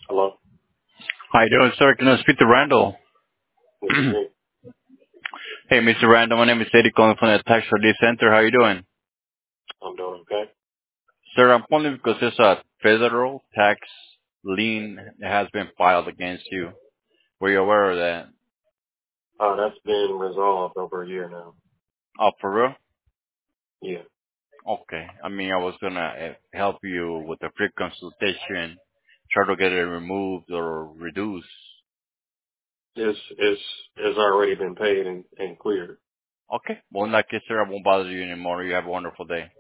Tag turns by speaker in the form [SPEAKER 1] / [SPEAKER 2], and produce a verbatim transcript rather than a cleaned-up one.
[SPEAKER 1] Hello,
[SPEAKER 2] How you doing, sir? Can I speak to Randall?
[SPEAKER 1] this is me.
[SPEAKER 2] Hey, Mister Randall, my name is Eddie calling from the Tax Relief Center. How you doing?
[SPEAKER 1] I'm doing okay.
[SPEAKER 2] Sir, I'm calling because there's a federal tax lien that has been filed against you. Were you aware of that?
[SPEAKER 1] Uh, that's been resolved over a year now.
[SPEAKER 2] Oh, for real?
[SPEAKER 1] Yeah,
[SPEAKER 2] Okay. I mean, I was gonna uh, help you with a free consultation, try to get it removed or reduced.
[SPEAKER 1] it's it's it's already been paid and, and cleared.
[SPEAKER 2] Okay. Well, in that case, sir, I won't bother you anymore. You have a wonderful day.